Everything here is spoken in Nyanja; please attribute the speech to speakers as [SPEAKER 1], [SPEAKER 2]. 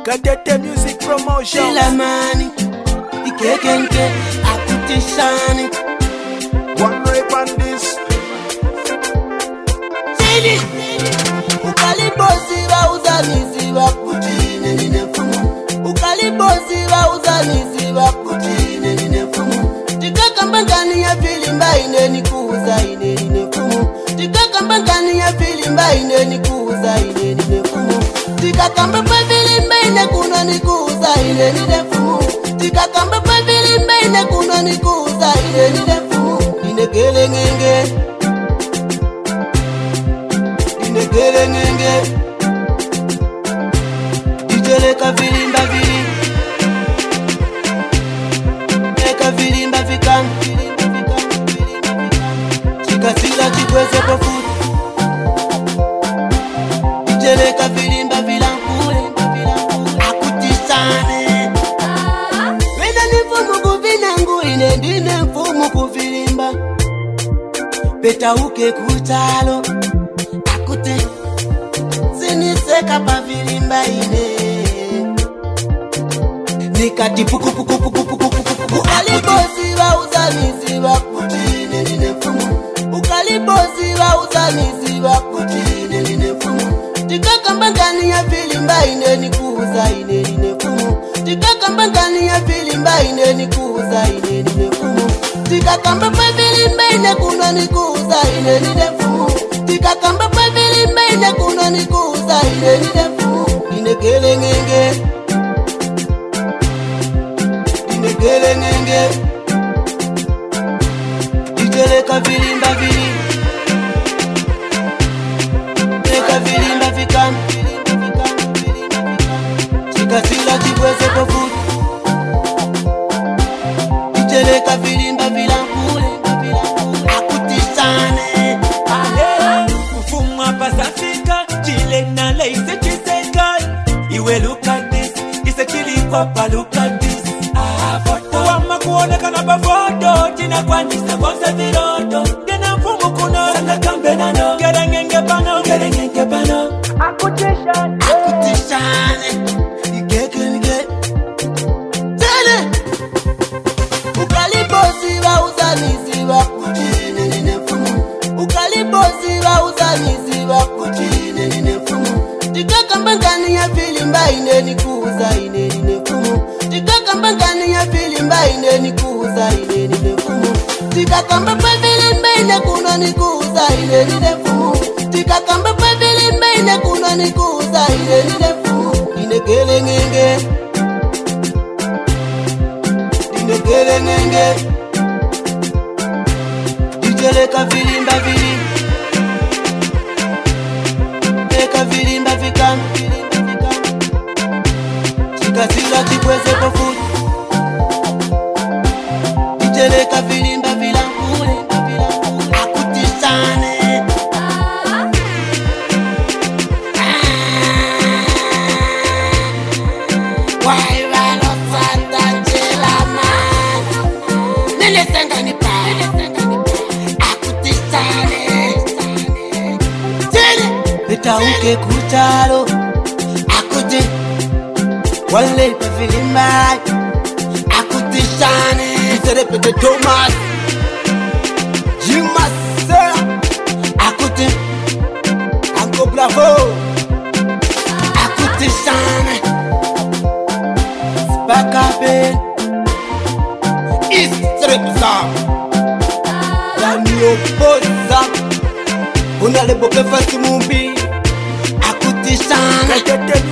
[SPEAKER 1] Katete Music Promotion.
[SPEAKER 2] Shilamani, Ikekenke, Akutishani.
[SPEAKER 1] One rape on this.
[SPEAKER 2] Sili, Ukalibozi wa uzanizi wa kutine ninefumu. Ukalibozi wa uzanizi wa kutine ninefumu. Tikakambangani ya filimba ine nikuza ine ninefumu. Tikakambangani ya filimba ine nikuza ine ninefumu. Tikakamba pa filimba ine kuna nikuza ine ninefumu. Tikakamba pa filimba ine kuna nikuza ine ninefumu. Inekele ngenge, inekele ngenge. Ijeleka filimba vili, eka filimba vikani. Chikasila chikweze pofu, ijeleka filimba vilankule. Akutisane wena nifumu kuvinangu ine ndine mfumu kufilimba. Peta uke kutalo akute siniseka pa filimba ine. Nikati puku puku puku puku puku puku. Ukalibozi wa uzanizi wa kutine nine mfumu. Ukalibozi wa uzanizi wa kutine nine mfumu. Tikakambangani ya filimba ine nikuza ine nine mfumu. Tikakambangani ya filimba ine nikuza ine nine mfumu. Tikakamba pa filimba ine kuna nikuza ine nine mfumu. Tikakamba pa filimba ine kuna nikuza ine nine mfumu. Inekele ngenge, inekele ngenge. Ijeleka filimba vili, eka filimba vikani. Chikasila chikweze pofu, ijeleka filimba vilankule. Akutisane
[SPEAKER 3] Mfumu hapa Afrika, chile na leise chiseka. Iwe look at this, ise chili kwa look at this. Foto wama kuonekana pa foto, china kwa nisa bonsa viroto. Gena mfumu kuno, sana kambe nano. Gerengenge pano, Akutishane,
[SPEAKER 2] akutishane ikekenike. Tele ukalibozi wa uzanizi wa kutine nine mfumu. Ukalibozi wa uzanizi wa kutine nine mfumu. Tikakambangani ya filimba ine nikuza ine nine mfumu. Tikakambangani ya filimba ine nikuza ine nine mfumu. Tikakamba pa filimba ine kuna nikuza ine nine mfumu. Tikakamba pa filimba ine kuna nikuza ine nine mfumu. Inekele ngenge, inekele ngenge. Ijeleka filimba vili, eka filimba vikani. Chikasila chikweze pofu, ijeleka filimba vilankule. Akutisane waivalo santa chilaman. Nilesenga nipa akutisane. Tele peta uke kutalo akute wale pa filimba. Akutisane
[SPEAKER 1] Repete Thomas. Jimasa.
[SPEAKER 2] akute,
[SPEAKER 1] Uncle Bravo.
[SPEAKER 2] akutisane spakabe.
[SPEAKER 1] Istrepsa. Daniel Boza. Unaleboke fasi mumbi.
[SPEAKER 2] Akutisane
[SPEAKER 1] Katete